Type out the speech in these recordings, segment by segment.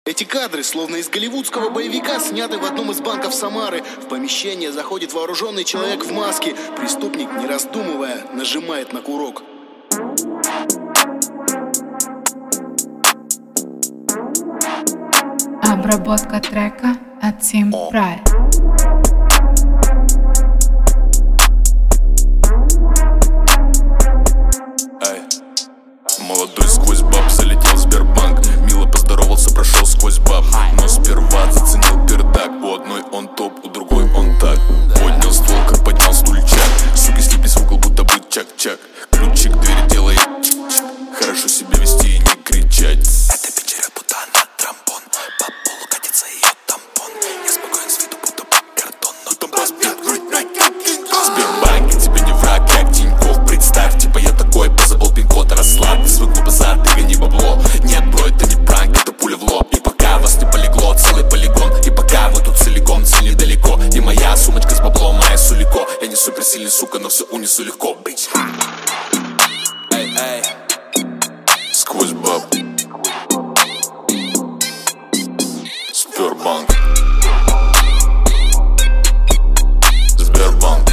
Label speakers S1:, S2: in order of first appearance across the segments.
S1: Эти кадры, словно из голливудского боевика, сняты в одном из банков Самары. В помещение заходит вооруженный человек в маске. Преступник, не раздумывая, нажимает на курок.
S2: Обработка трека от Team Pride.
S3: Молодой сквозь баб залетел в Сбербанк. Мило поздоровался, прошел сквозь баб. Но сперва заценил пердак. У одной он топ, у другой он так. Поднял ствол, как поднял стульчак. Суки слиплись в угол, будто бы чак-чак. Ключик двери делает хорошо себя вести и не кричать.
S4: Это печера, будто она тромбон. По полу катится ее тампон. Я спокоен с виду, будто бы картон. Но там разбит грудь на Кинг-Конг.
S3: Сбербанк, я тебе не враг, как Тинькофф. Представь, типа я такой, позабыл пин-код. Расслабь, ты свой базар, ты гони бабло. Нет, бро, это не пранк, это пуля в лоб. И пока вас не полегло, целый полигон. И пока вы тут целиком, цель недалеко. И моя сумочка с баблом, моя сулико. Я не суперсильный, сука, но все унесу легко, бич. Эй, эй. Сквозь баб. Сбербанк. Сбербанк.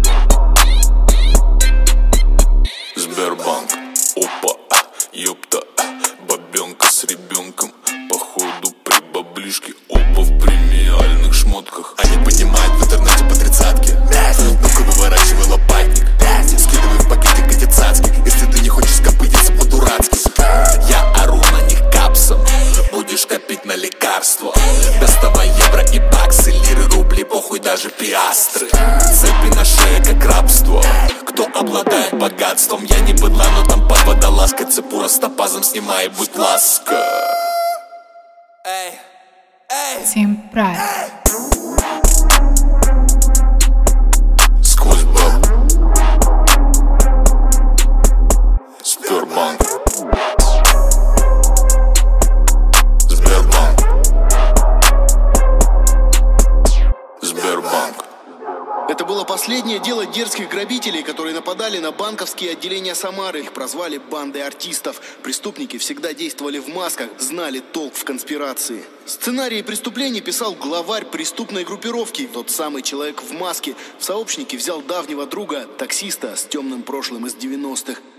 S3: Сбербанк. Опа, ёпта. Бабенка с ребенком. Походу при баблишке. Оба в премиальных шмотках. Они поднимают в интернете по тридцатке. Ну-ка выворачивай лопатник. Скидывай в пакетик эти цацки. Если ты не хочешь скопытиться по-дурацки. Я ору на них капсом. Будешь копить на лекарства. Без того евро и баксы, лиры, рубли, похуй даже пиастры. Цепи на шее как рабство. Кто обладает богатством? Я не быдла, но там под водолазкой. Цепу растопазом снимай, будь ласка. Эй, эй.
S2: Team Pride.
S3: Сквозь баб. Сбербанк. Сбербанк. Сбербанк.
S1: Это было последнее дело дерзких грабителей, которые нападали на банковские отделения Самары. Их прозвали бандой артистов. Преступники всегда действовали в масках, знали толк в конспирации. Сценарии преступлений писал главарь преступной группировки, тот самый человек в маске. В сообщники взял давнего друга, таксиста с темным прошлым из 90-х.